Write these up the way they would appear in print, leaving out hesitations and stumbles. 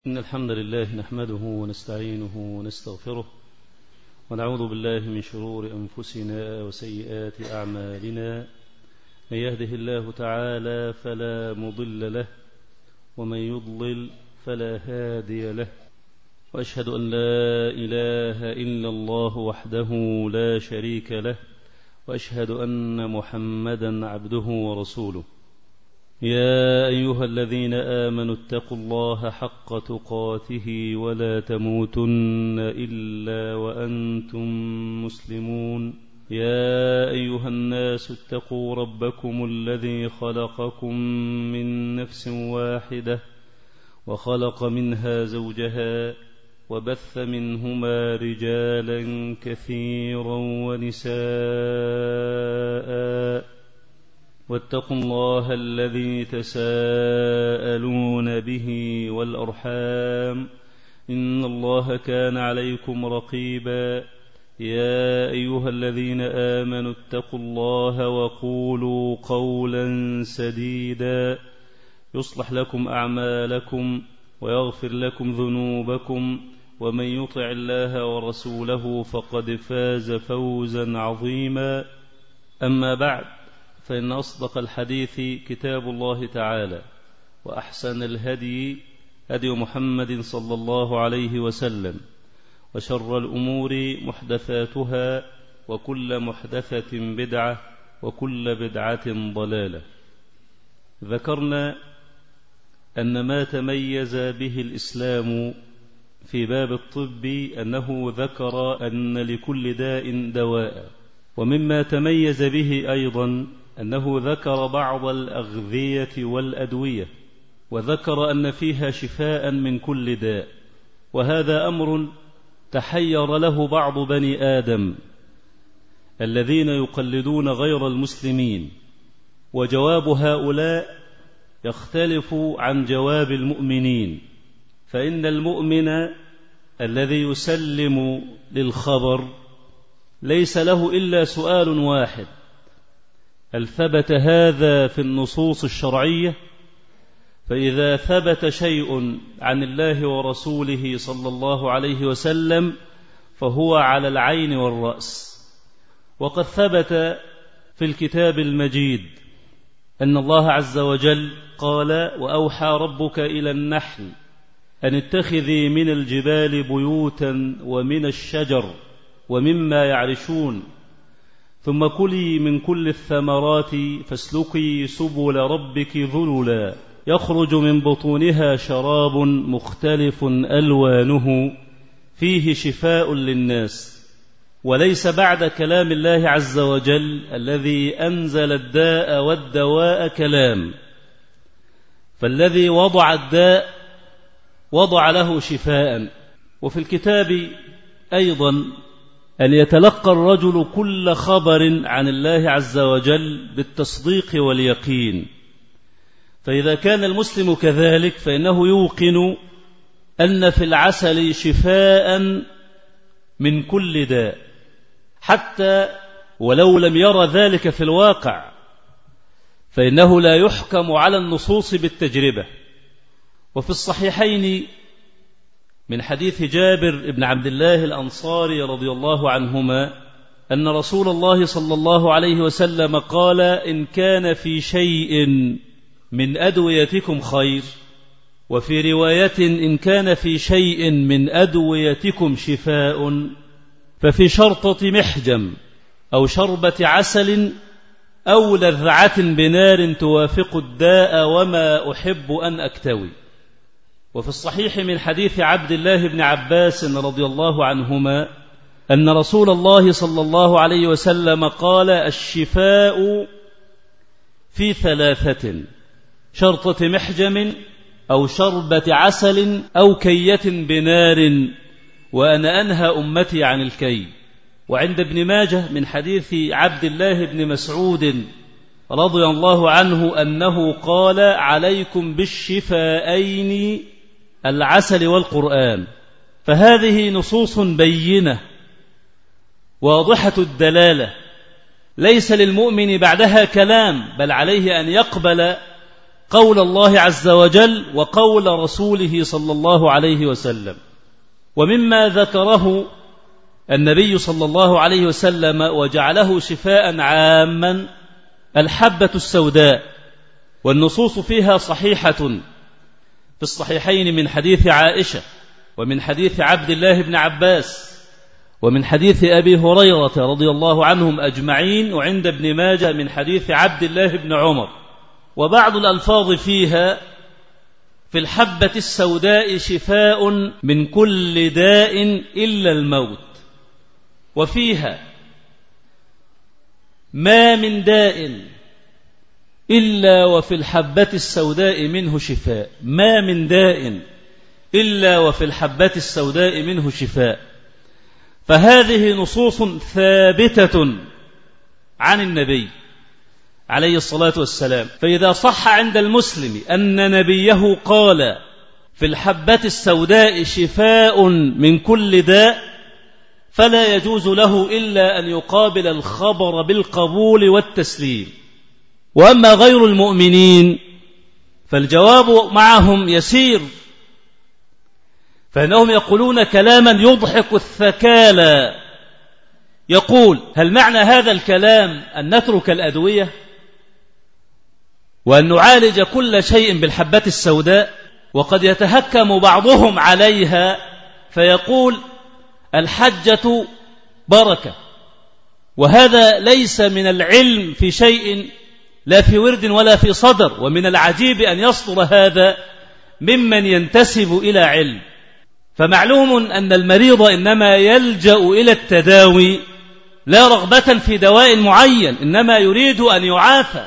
إن الحمد لله نحمده ونستعينه ونستغفره ونعوذ بالله من شرور أنفسنا وسيئات أعمالنا. من يهده الله تعالى فلا مضل له ومن يضلل فلا هادي له، وأشهد أن لا إله إلا الله وحده لا شريك له، وأشهد أن محمدا عبده ورسوله. يا أيها الذين آمنوا اتقوا الله حق تقاته ولا تموتن إلا وأنتم مسلمون. يا أيها الناس اتقوا ربكم الذي خلقكم من نفس واحدة وخلق منها زوجها وبث منهما رجالا كثيرا ونساء، واتقوا الله الذي تساءلون به والأرحام إن الله كان عليكم رقيبا. يا أيها الذين آمنوا اتقوا الله وقولوا قولا سديدا يصلح لكم أعمالكم ويغفر لكم ذنوبكم، ومن يطع الله ورسوله فقد فاز فوزا عظيما. أما بعد، فإن أصدق الحديث كتاب الله تعالى، وأحسن الهدي هدي محمد صلى الله عليه وسلم، وشر الأمور محدثاتها، وكل محدثة بدعة، وكل بدعة ضلالة. ذكرنا أن ما تميز به الإسلام في باب الطب أنه ذكر أن لكل داء دواء، ومما تميز به أيضا أنه ذكر بعض الأغذية والأدوية، وذكر أن فيها شفاء من كل داء. وهذا أمر تحير له بعض بني آدم الذين يقلدون غير المسلمين، وجواب هؤلاء يختلف عن جواب المؤمنين. فإن المؤمن الذي يسلم للخبر ليس له إلا سؤال واحد: هل ثبت هذا في النصوص الشرعية؟ فإذا ثبت شيء عن الله ورسوله صلى الله عليه وسلم فهو على العين والرأس. وقد ثبت في الكتاب المجيد أن الله عز وجل قال: وأوحى ربك إلى النحل أن اتخذي من الجبال بيوتا ومن الشجر ومما يعرشون، ثم كلي من كل الثمرات فاسلكي سبل ربك ذللا يخرج من بطونها شراب مختلف ألوانه فيه شفاء للناس. وليس بعد كلام الله عز وجل الذي أنزل الداء والدواء كلام، فالذي وضع الداء وضع له شفاء. وفي الكتاب أيضا أن يتلقى الرجل كل خبر عن الله عز وجل بالتصديق واليقين. فإذا كان المسلم كذلك فإنه يوقن أن في العسل شفاء من كل داء، حتى ولو لم يرى ذلك في الواقع، فإنه لا يحكم على النصوص بالتجربة. وفي الصحيحين من حديث جابر بن عبد الله الأنصاري رضي الله عنهما أن رسول الله صلى الله عليه وسلم قال: إن كان في شيء من أدويتكم خير، وفي رواية إن كان في شيء من أدويتكم شفاء، ففي شرطة محجم أو شربة عسل أو لذعة بنار توافق الداء وما أحب أن أكتوي. وفي الصحيح من حديث عبد الله بن عباس رضي الله عنهما أن رسول الله صلى الله عليه وسلم قال: الشفاء في ثلاثة: شرطة محجم أو شربة عسل أو كية بنار، وأنا أنهى أمتي عن الكي. وعند ابن ماجه من حديث عبد الله بن مسعود رضي الله عنه أنه قال: عليكم بالشفاءين العسل والقرآن. فهذه نصوص بينة واضحة الدلالة، ليس للمؤمن بعدها كلام، بل عليه أن يقبل قول الله عز وجل وقول رسوله صلى الله عليه وسلم. ومما ذكره النبي صلى الله عليه وسلم وجعله شفاء عاما الحبة السوداء، والنصوص فيها صحيحة في الصحيحين من حديث عائشة ومن حديث عبد الله بن عباس ومن حديث أبي هريرة رضي الله عنهم أجمعين، وعند ابن ماجه من حديث عبد الله بن عمر. وبعض الألفاظ فيها: في الحبة السوداء شفاء من كل داء إلا الموت. وفيها: ما من داء إلا وفي الحبة السوداء منه شفاء. ما من داء إلا وفي الحبة السوداء منه شفاء. فهذه نصوص ثابتة عن النبي عليه الصلاة والسلام. فإذا صح عند المسلم أن نبيه قال في الحبة السوداء شفاء من كل داء، فلا يجوز له إلا أن يقابل الخبر بالقبول والتسليم. وأما غير المؤمنين فالجواب معهم يسير، فإنهم يقولون كلاما يضحك الثكالى. يقول: هل معنى هذا الكلام أن نترك الأدوية وأن نعالج كل شيء بالحبة السوداء؟ وقد يتهكم بعضهم عليها فيقول: الحجة بركة. وهذا ليس من العلم في شيء، لا في ورد ولا في صدر. ومن العجيب أن يصدر هذا ممن ينتسب إلى علم. فمعلوم أن المريض إنما يلجأ إلى التداوي لا رغبة في دواء معين، إنما يريد أن يعافى.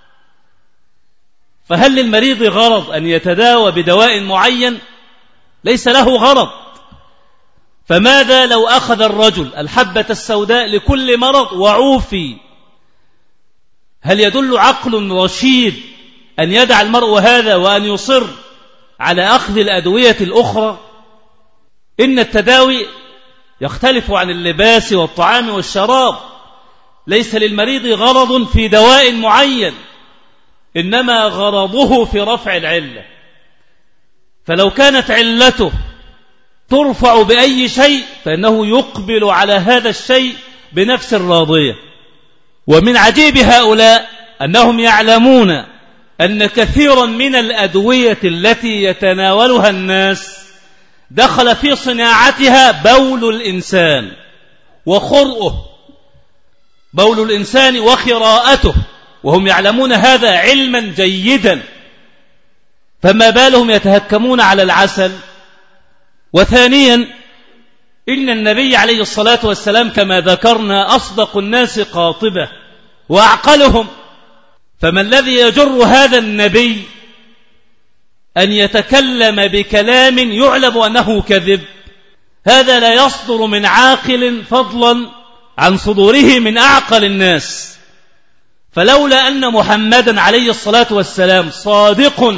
فهل للمريض غرض أن يتداوى بدواء معين؟ ليس له غرض. فماذا لو أخذ الرجل الحبة السوداء لكل مرض وعوفي؟ هل يدل عقل رشيد أن يدع المرء هذا وأن يصر على أخذ الأدوية الأخرى؟ إن التداوي يختلف عن اللباس والطعام والشراب. ليس للمريض غرض في دواء معين، إنما غرضه في رفع العلة. فلو كانت علته ترفع بأي شيء فإنه يقبل على هذا الشيء بنفس راضية. ومن عجيب هؤلاء أنهم يعلمون أن كثيرا من الأدوية التي يتناولها الناس دخل في صناعتها بول الإنسان وخرؤه، بول الإنسان وخراءته، وهم يعلمون هذا علما جيدا، فما بالهم يتهكمون على العسل؟ وثانيا، إن النبي عليه الصلاة والسلام كما ذكرنا أصدق الناس قاطبة وأعقلهم، فما الذي يجر هذا النبي أن يتكلم بكلام يعلم أنه كذب؟ هذا لا يصدر من عاقل فضلا عن صدوره من أعقل الناس. فلولا أن محمدا عليه الصلاة والسلام صادق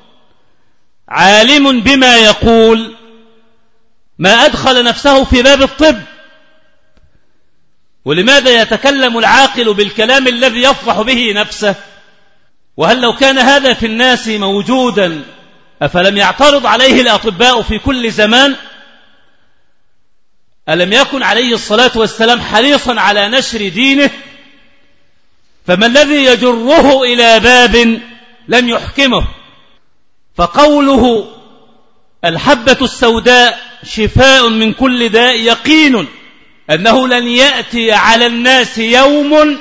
عالم بما يقول ما أدخل نفسه في باب الطب. ولماذا يتكلم العاقل بالكلام الذي يفضح به نفسه؟ وهل لو كان هذا في الناس موجودا أفلم يعترض عليه الأطباء في كل زمان؟ ألم يكن عليه الصلاة والسلام حريصا على نشر دينه؟ فما الذي يجره إلى باب لم يحكمه؟ فقوله الحبة السوداء شفاء من كل داء يقين أنه لن يأتي على الناس يوم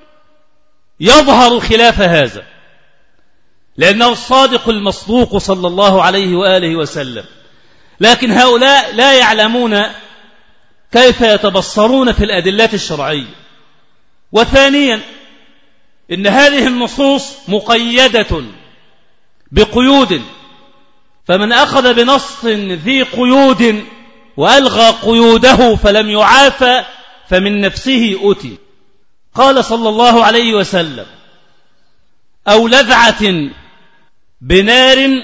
يظهر خلاف هذا، لأنه الصادق المصدوق صلى الله عليه وآله وسلم. لكن هؤلاء لا يعلمون كيف يتبصرون في الأدلة الشرعية. وثانيا، إن هذه النصوص مقيدة بقيود، فمن أخذ بنص ذي قيود وألغى قيوده فلم يعافى فمن نفسه أتي. قال صلى الله عليه وسلم: أو لذعة بنار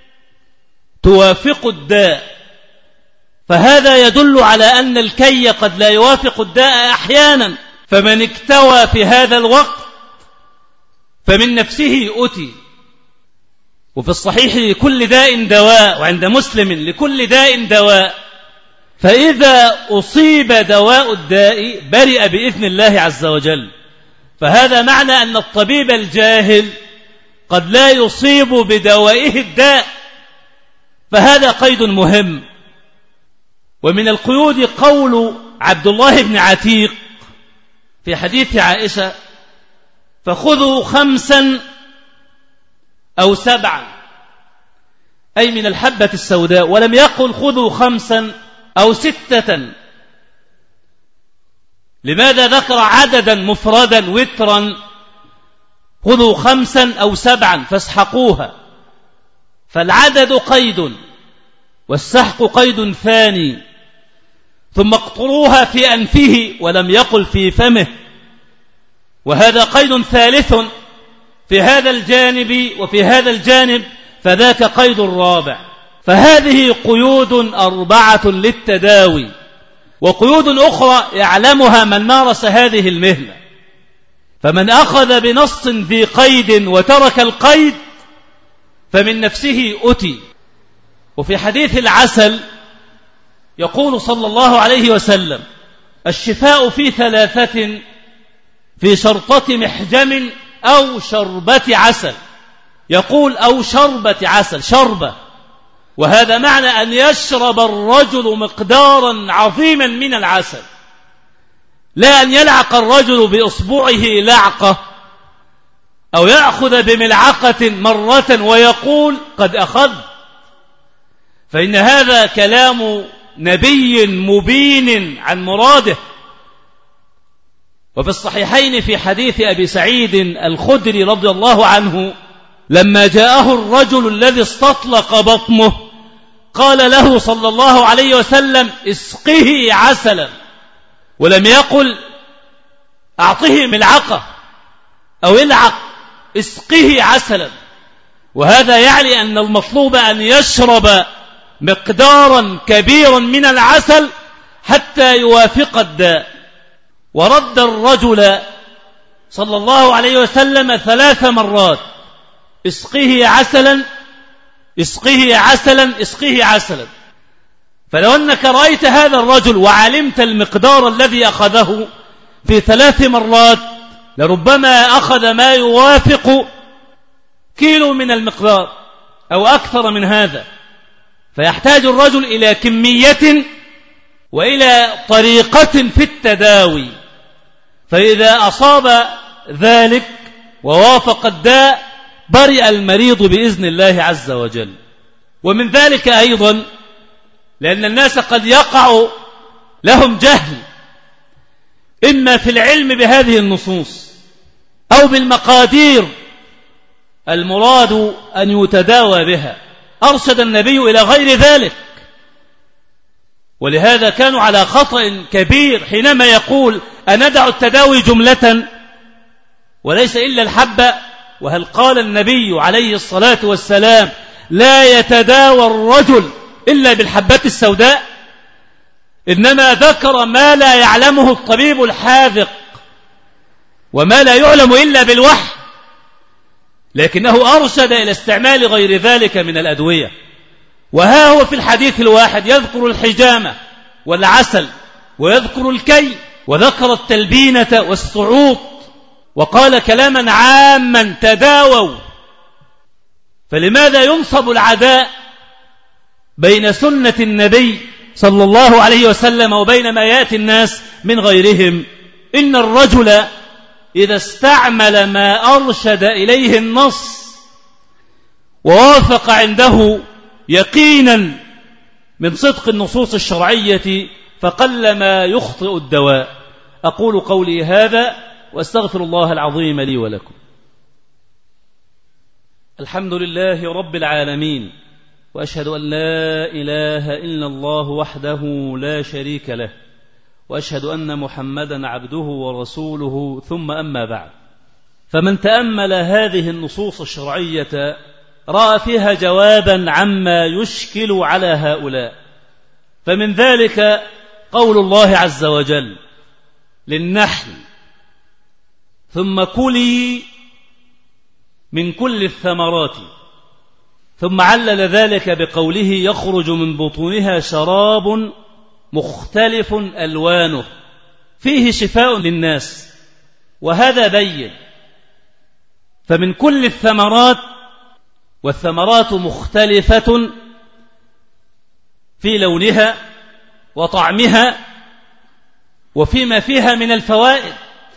توافق الداء. فهذا يدل على أن الكي قد لا يوافق الداء أحيانا، فمن اكتوى في هذا الوقت فمن نفسه أتي. وفي الصحيح لكل داء دواء، وعند مسلم لكل داء دواء. فإذا أصيب دواء الداء برئ بإذن الله عز وجل. فهذا معنى أن الطبيب الجاهل قد لا يصيب بدوائه الداء، فهذا قيد مهم. ومن القيود قول عبد الله بن عتيق في حديث عائشة: فخذوا 5 أو 7، أي من الحبة السوداء، ولم يقل خذوا 5 أو 6. لماذا ذكر عددا مفردا وترا؟ خذوا 5 أو 7 فاسحقوها، فالعدد قيد والسحق قيد ثاني. ثم اقطروها في أنفه، ولم يقل في فمه، وهذا قيد ثالث في هذا الجانب وفي هذا الجانب، فذاك قيد رابع. فهذه قيود 4 للتداوي، وقيود أخرى يعلمها من مارس هذه المهنة. فمن أخذ بنص ذي قيد وترك القيد فمن نفسه أتي. وفي حديث العسل يقول صلى الله عليه وسلم: الشفاء في 3: في شرطة محجم أو شربة عسل. يقول أو شربة عسل، شربة، وهذا معنى أن يشرب الرجل مقدارا عظيما من العسل، لا أن يلعق الرجل بإصبعه لعقة أو يأخذ بملعقة مرة ويقول قد أخذ، فإن هذا كلام نبي مبين عن مراده. وفي الصحيحين في حديث أبي سعيد الخدري رضي الله عنه لما جاءه الرجل الذي استطلق بطنه قال له صلى الله عليه وسلم: اسقه عسلا، ولم يقل أعطه ملعقة أو العق، اسقه عسلا. وهذا يعني أن المطلوب أن يشرب مقدارا كبيرا من العسل حتى يوافق الداء. ورد الرجل صلى الله عليه وسلم 3 مرات: اسقه عسلا، اسقه عسلا، اسقه عسلا. فلو أنك رأيت هذا الرجل وعلمت المقدار الذي أخذه في 3 مرات لربما أخذ ما يوافق كيلو من المقدار أو أكثر من هذا. فيحتاج الرجل إلى كمية وإلى طريقة في التداوي. فإذا أصاب ذلك ووافق الداء برئ المريض بإذن الله عز وجل. ومن ذلك أيضا لأن الناس قد يقع لهم جهل إما في العلم بهذه النصوص أو بالمقادير المراد أن يتداوى بها. أرشد النبي إلى غير ذلك، ولهذا كانوا على خطأ كبير حينما يقول أندع التداوي جملة وليس إلا الحبة. وهل قال النبي عليه الصلاة والسلام لا يتداوى الرجل إلا بالحبة السوداء؟ إنما ذكر ما لا يعلمه الطبيب الحاذق وما لا يعلم إلا بالوحي، لكنه أرشد إلى استعمال غير ذلك من الأدوية. وها هو في الحديث الواحد يذكر الحجامة والعسل ويذكر الكي وذكر التلبينة والصعوط، وقال كلاما عاما: تداووا. فلماذا ينصب العداء بين سنة النبي صلى الله عليه وسلم وبين ما يأتي الناس من غيرهم؟ إن الرجل إذا استعمل ما أرشد إليه النص ووافق عنده يقينا من صدق النصوص الشرعية فقلما يخطئ الدواء. أقول قولي هذا وأستغفر الله العظيم لي ولكم. الحمد لله رب العالمين، وأشهد أن لا إله إلا الله وحده لا شريك له، وأشهد أن محمدا عبده ورسوله، ثم أما بعد. فمن تأمل هذه النصوص الشرعية رأى فيها جوابا عما يشكل على هؤلاء. فمن ذلك قول الله عز وجل للنحل: ثم كلي من كل الثمرات ثم علل ذلك بقوله يخرج من بطونها شراب مختلف ألوانه فيه شفاء للناس. وهذا بين. فمن كل الثمرات، والثمرات مختلفة في لونها وطعمها وفيما فيها من الفوائد،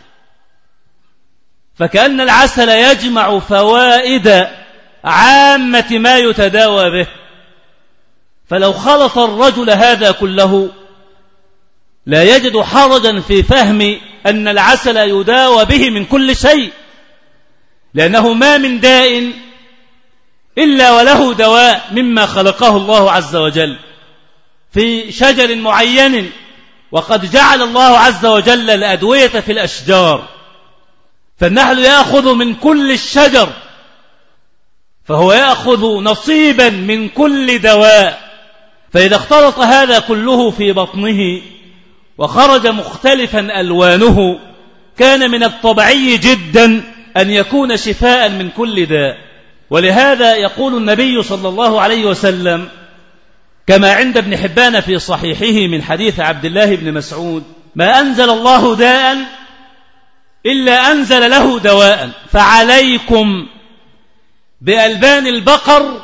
فكأن العسل يجمع فوائد عامة ما يتداوى به. فلو خلط الرجل هذا كله لا يجد حرجا في فهم أن العسل يداوى به من كل شيء، لأنه ما من داء إلا وله دواء مما خلقه الله عز وجل في شجر معين. وقد جعل الله عز وجل الأدوية في الأشجار، فالنحل يأخذ من كل الشجر، فهو يأخذ نصيبا من كل دواء. فإذا اختلط هذا كله في بطنه وخرج مختلفا ألوانه كان من الطبيعي جدا أن يكون شفاء من كل داء. ولهذا يقول النبي صلى الله عليه وسلم كما عند ابن حبان في صحيحه من حديث عبد الله بن مسعود: ما أنزل الله داء إلا أنزل له دواء، فعليكم بألبان البقر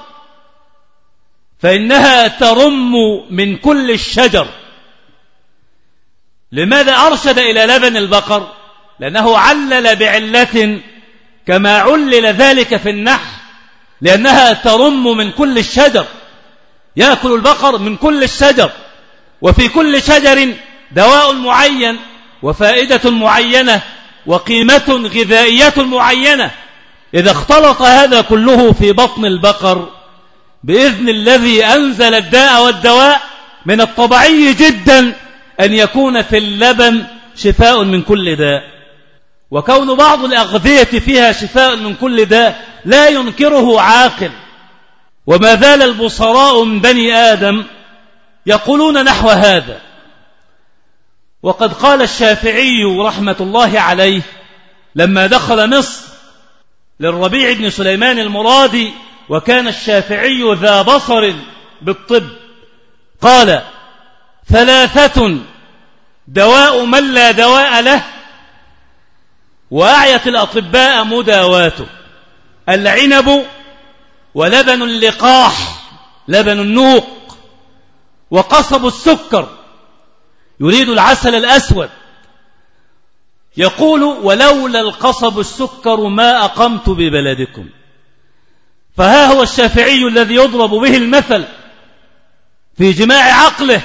فإنها ترم من كل الشجر. لماذا أرشد إلى لبن البقر؟ لأنه علل بعلة كما علل ذلك في النحل، لأنها ترم من كل الشجر، يأكل البقر من كل الشجر، وفي كل شجر دواء معين وفائدة معينة وقيمة غذائية معينة. إذا اختلط هذا كله في بطن البقر بإذن الذي أنزل الداء والدواء من الطبيعي جدا أن يكون في اللبن شفاء من كل داء. وكون بعض الأغذية فيها شفاء من كل داء لا ينكره عاقل. وما زال البصراء من بني آدم يقولون نحو هذا. وقد قال الشافعي رحمة الله عليه لما دخل مصر للربيع بن سليمان المرادي، وكان الشافعي ذا بصر بالطب، قال: 3 دواء من لا دواء له، وأعيت الأطباء مداواته: العنب، ولبن اللقاح لبن النوق، وقصب السكر، يريد العسل الأسود. يقول: ولولا القصب السكر ما أقمت ببلدكم. فها هو الشافعي الذي يضرب به المثل في جماع عقله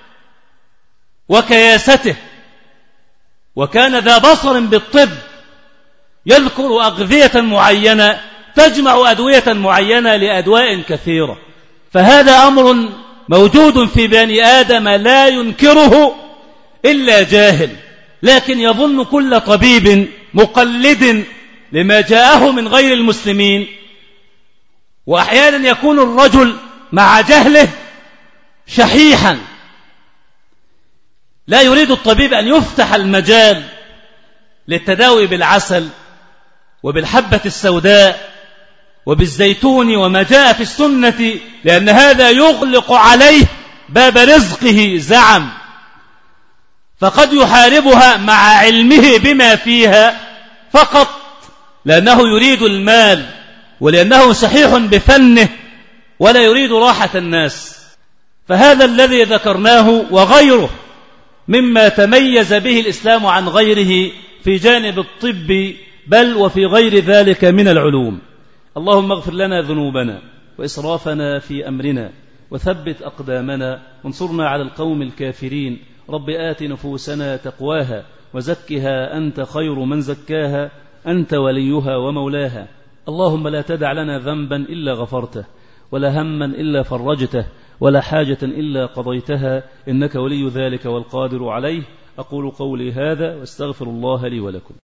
وكياسته، وكان ذا بصر بالطب، يذكر أغذية معينة تجمع أدوية معينة لأدواء كثيرة. فهذا أمر موجود في بني آدم لا ينكره إلا جاهل، لكن يظن كل طبيب مقلد لما جاءه من غير المسلمين. وأحيانا يكون الرجل مع جهله شحيحا، لا يريد الطبيب أن يفتح المجال للتداوي بالعسل وبالحبة السوداء وبالزيتون وما جاء في السنة، لأن هذا يغلق عليه باب رزقه زعم، فقد يحاربها مع علمه بما فيها فقط لأنه يريد المال ولأنه شحيح بفنه ولا يريد راحة الناس. فهذا الذي ذكرناه وغيره مما تميز به الإسلام عن غيره في جانب الطب، بل وفي غير ذلك من العلوم. اللهم اغفر لنا ذنوبنا وإسرافنا في أمرنا، وثبت أقدامنا، وانصرنا على القوم الكافرين. رب آت نفوسنا تقواها وزكها أنت خير من زكاها، أنت وليها ومولاها. اللهم لا تدع لنا ذنبا إلا غفرته، ولا هما إلا فرجته، ولا حاجة إلا قضيتها، إنك ولي ذلك والقادر عليه. أقول قولي هذا واستغفر الله لي ولكم.